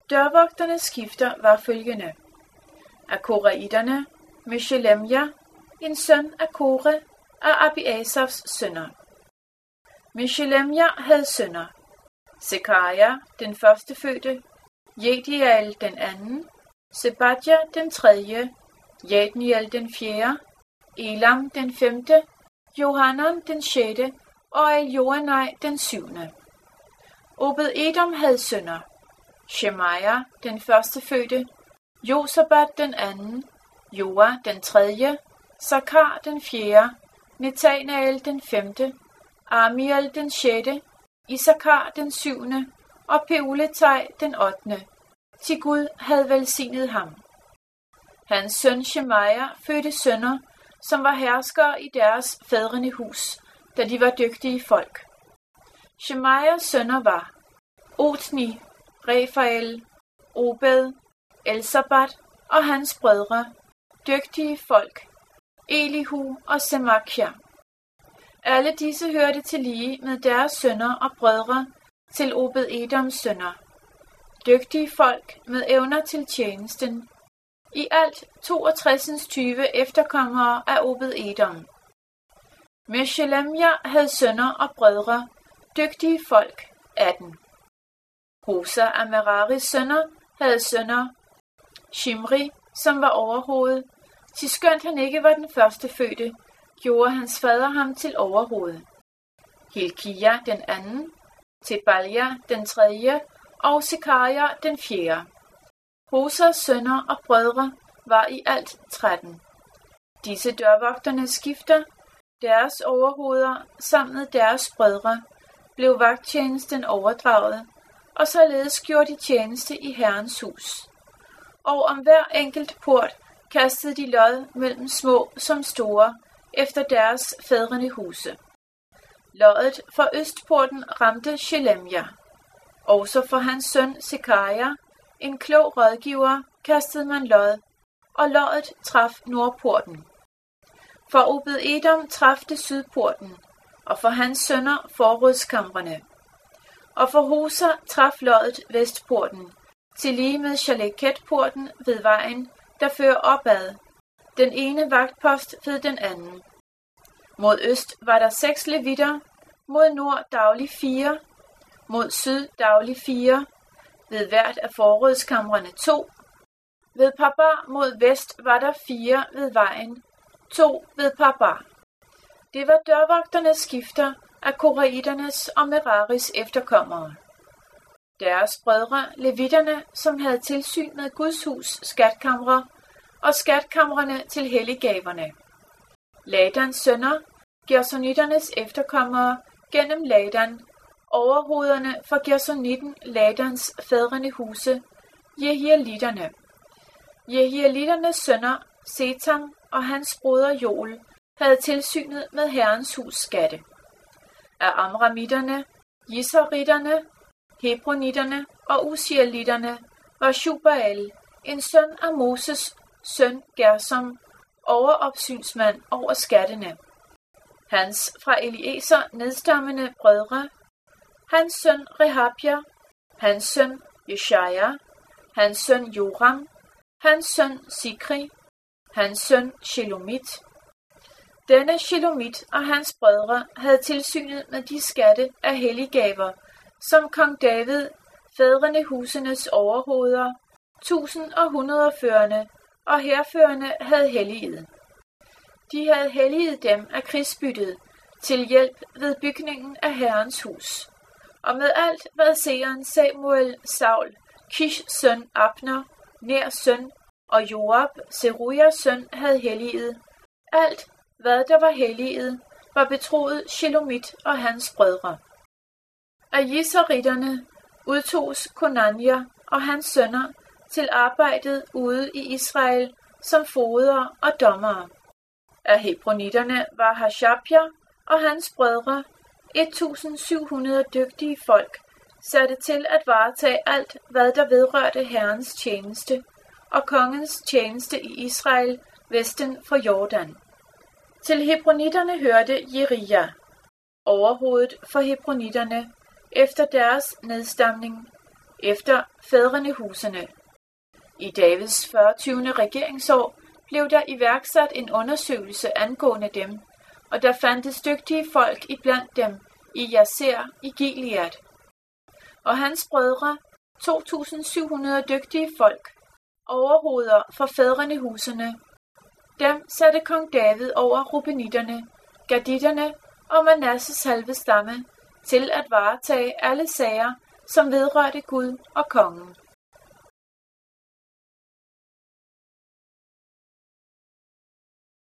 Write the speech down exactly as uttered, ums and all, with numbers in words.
Dørvogternes skifter var følgende: af koraiterne, Meshelemja, en søn af Kore, af Abiasafs sønner. Meshelemja havde sønner: Sekaja, den førstefødte, Jediael den anden, Sebadja den tredje, Jadniel den fjerde, Elam den femte, Johanan den sjette og Eljoenai den syvende. Obed-Edom havde sønner: Shemaja, den førstefødte, Josabat den anden, Joa den tredje, Sakar den fjerde, Netanael den femte, Amiel den sjette, Isakar den syvende og Peuletai den ottende, til Gud havde velsignet ham. Hans søn Shemaja fødte sønner, som var herskere i deres fædrene hus, da de var dygtige folk. Shemajas sønner var Otni, Refael, Obed, Elsabat og hans brødre, dygtige folk, Elihu og Semakia. Alle disse hørte til lige med deres sønner og brødre til Obed-Edoms sønner, dygtige folk med evner til tjenesten, i alt toogtres tyve efterkommere af Obed-Edom. Meshelemja havde sønner og brødre, dygtige folk, atten. Hosa af Meraris sønner havde sønner: Shimri, som var overhoved, til skønt han ikke var den første fødte, gjorde hans fader ham til overhoved. Hilkia den anden, Tebalja den tredje og Sekaja den fjerde. Hosas sønner og brødre var i alt tretten. Disse dørvogternes skifter, deres overhoveder sammen med deres brødre, blev vagttjenesten overdraget, og således gjorde de tjeneste i Herrens hus. Og om hver enkelt port kastede de lod mellem små som store, efter deres fædrene huse. Loddet for østporten ramte Shelemja. Også for hans søn Sekaja, en klog rådgiver, kastede man lod, og loddet traf nordporten. For Obed-Edom traf det sydporten, og for hans sønner forrådskamrene. Og for Hosa traf loddet vestporten, til lige med Shaleket-porten ved vejen, der fører opad, den ene vagtpost ved den anden. Mod øst var der seks levitter, mod nord daglig fire, mod syd daglig fire, ved hvert af forrådskamrene to. Ved Parbar mod vest var der fire ved vejen, to ved Parbar. Det var dørvogternes skifter af koraiternes og Meraris efterkommere. Deres brødre, levitterne, som havde tilsyn med Guds hus skatkamre og skatkamrene til helliggaverne. Ladans sønner, gersonitternes efterkommere gennem Ladan, overhovederne for gersonitten Ladans fædrene huse, Jehielitterne. Jehielitternes sønner, Setam og hans broder Joel, havde tilsynet med Herrens hus skatte. Af Amramitterne, Jisaritterne, Hebronitterne og Usielitterne var Shubael, en søn af Moses, søn Gersom, overopsynsmand over skattene. Hans fra Eliezer nedstammende brødre, hans søn Rehabja, hans søn Jeshaja, hans søn Joram, hans søn Sikri, hans søn Shelomit. Denne Shelomit og hans brødre havde tilsynet med de skatte af helliggaver, som kong David, fædrene husenes overhoveder, tusind og hundredførende og herførende havde helliget. De havde helliget dem af krigsbyttet til hjælp ved bygningen af Herrens hus. Og med alt, hvad seeren Samuel, Saul, Kish søn Abner, Ners søn og Joab, Serujas søn, havde helliget, alt, hvad der var helliget, var betroet Shelomit og hans brødre. Af Jisaritterne udtogs Konanja og hans sønner til arbejdet ude i Israel som fogeder og dommere. Af Hebronitterne var Hashabja og hans brødre, et tusind syv hundrede dygtige folk, satte til at varetage alt, hvad der vedrørte Herrens tjeneste og kongens tjeneste i Israel vesten for Jordan. Til Hebronitterne hørte Jerija, overhovedet for Hebronitterne, efter deres nedstamning, efter fædrenehusene. I Davids fyrretyvende regeringsår blev der iværksat en undersøgelse angående dem, og der fandtes dygtige folk iblandt dem i Jazer i Gilead. Og hans brødre, to tusind syv hundrede dygtige folk, overhoveder for fædrenehusene. Dem satte kong David over rubenitterne, gaditterne og Manasses halve stamme til at varetage alle sager, som vedrørte Gud og kongen.